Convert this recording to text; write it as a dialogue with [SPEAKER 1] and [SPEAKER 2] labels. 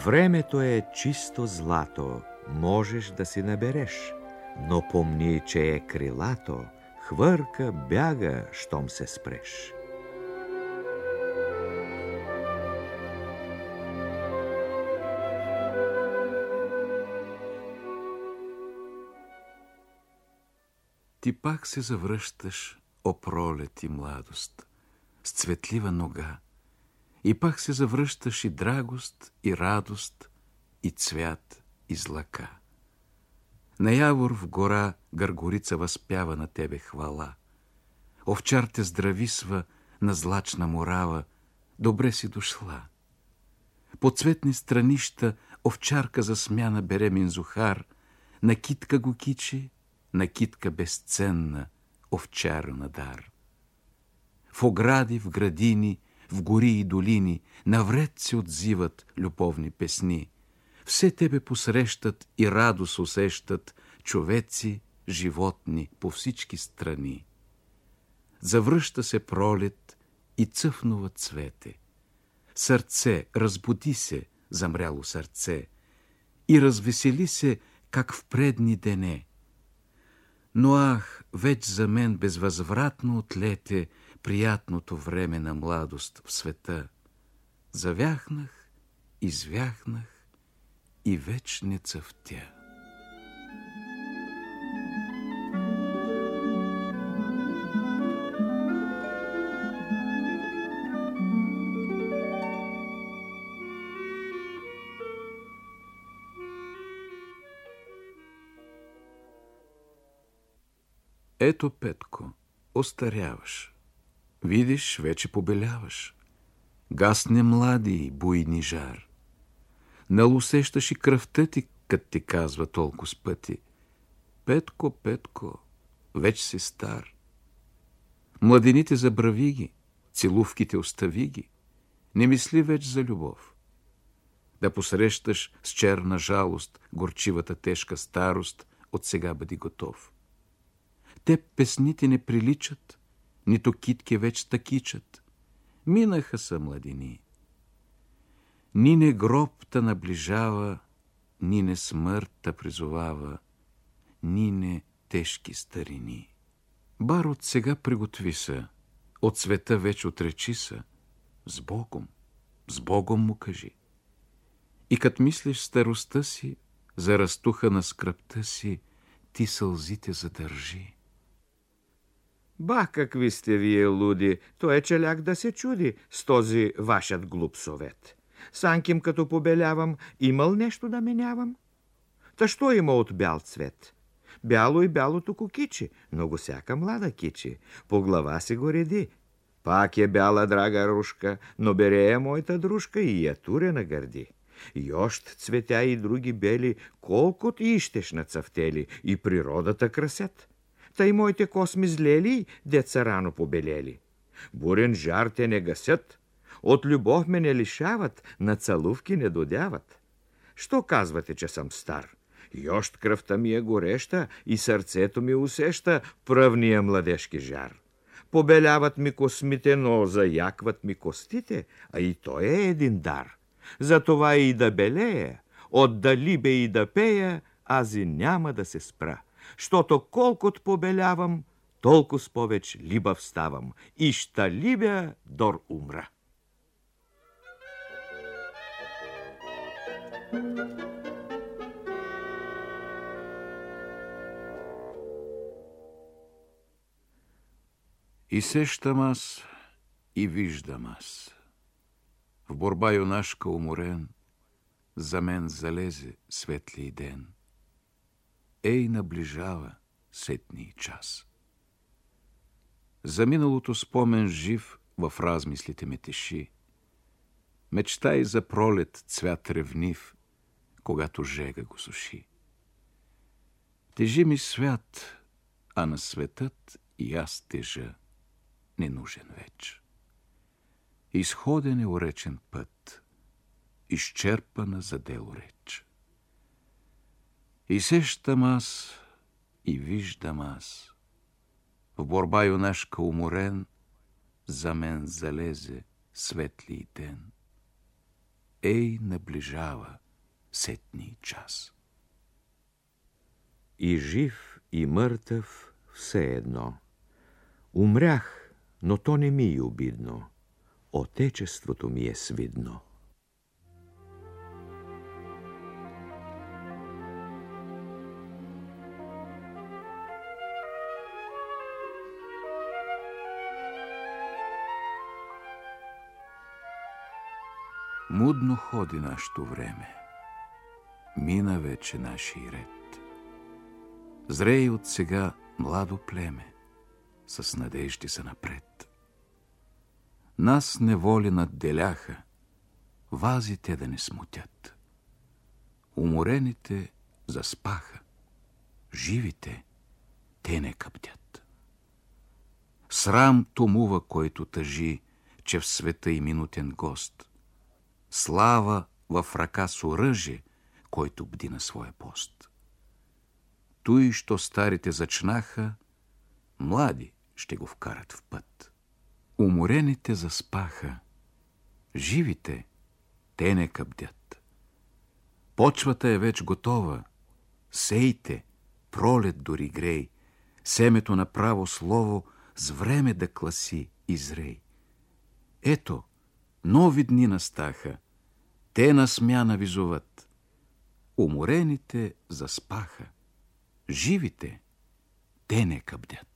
[SPEAKER 1] Времето е чисто злато, можеш да си набереш, но помни, че е крилато, хвърка, бяга, щом се спреш.
[SPEAKER 2] Ти пак се завръщаш, о пролет и младост, с цветлива нога, и пак се завръщаш и драгост, и радост, и цвят, и злака. На явор в гора Гъргорица възпява на тебе хвала. Овчар те здрависва на злачна морава, добре си дошла. По цветни странища овчарка за смяна бере Минзухар, на китка го кичи, на китка безценна, овчар на дар. В огради, в градини, в гори и долини навред се отзиват любовни песни. Все тебе посрещат и радост усещат човеци, животни по всички страни. Завръща се пролет и цъфнува цвете. Сърце, разбуди се, замряло сърце, и развесели се, как в предни дене. Но ах, веч за мен безвъзвратно отлете приятното време на младост в света. Завяхнах, извяхнах и веч не цъфтя. Ето, Петко, остаряваш. Видиш, вече побеляваш. Гасне млади и буйни жар. Нал усещаш и кръвта ти, кът ти казва толкова с пъти: Петко, Петко, вече си стар. Младените забрави ги, целувките остави ги. Не мисли вече за любов. Да посрещаш с черна жалост горчивата тежка старост, от сега бъди готов. Те песните не приличат, нито китки вече такичат. Минаха са младини. Ни не гроб та наближава, ни не смърт та призовава, ни не тежки старини. Бар от сега приготви са, от света вече отречи са. С Богом му кажи. И кът мислиш старостта си, за растуха на скръпта си, ти сълзите задържи.
[SPEAKER 1] Бах, какви сте вие луди, той е челяк да се чуди с този вашът глуп совет. Санким, като побелявам, имал нещо да менявам? Та що има от бял цвет? Бяло и бялото кукичи, но го всяка млада кичи, по глава си го реди. Пак е бяла, драга рушка, но бере я моята дружка и я туре на гърди. Йощ цветя и други бели, колкот ищеш нацъфтели, и природата красят. Тъй моите косми злели, деца рано побелели. Бурен жар те не гасят, от любов ме не лишават, на целувки не додяват. Що казвате, че съм стар? Йощ кръвта ми е гореща и сърцето ми усеща пръвния младежки жар. Побеляват ми космите, но заякват ми костите, а и той е един дар. Затова и да белея, отдали бе и да пея, ази няма да се спра. Щото колкот побелявам, толкова с повеч либав ставам и ща либя дор умра.
[SPEAKER 2] И сещам аз, и виждам аз. В борба юнашка уморен, за мен залезе светлий ден. Ей, наближава сетний час. За миналото спомен жив в размислите ме теши. Мечтай за пролет цвят ревнив, когато жега го суши. Тежи ми свят, а на светът и аз тежа, ненужен веч. Изходен е уречен път, изчерпана за дело реч. И сещам аз, и виждам аз. В борба юнашка уморен, за мен залезе светлий ден. ей наближава сетний час.
[SPEAKER 1] И жив, и мъртъв все едно. Умрях, но то не ми е обидно. Отечеството ми е свидно.
[SPEAKER 2] Мудно ходи нашето време. Мина вече нашия ред. Зрей от сега младо племе, с надежди за напред. Нас неволи надделяха, вази те да не смутят. Уморените заспаха, живите те не къбдят. Срам томува, който тъжи, че в света и минутен гост. Слава в ръка с оръжие, който бди на своя пост. Той, що старите зачнаха, млади ще го вкарат в път. Уморените заспаха, живите те не къбдят. Почвата е вече готова, сейте, пролет дори грей, семето на право слово с време да класи и зрей. Ето, нови дни настаха, те на смяна визуват. Уморените заспаха, живите те не къбдят.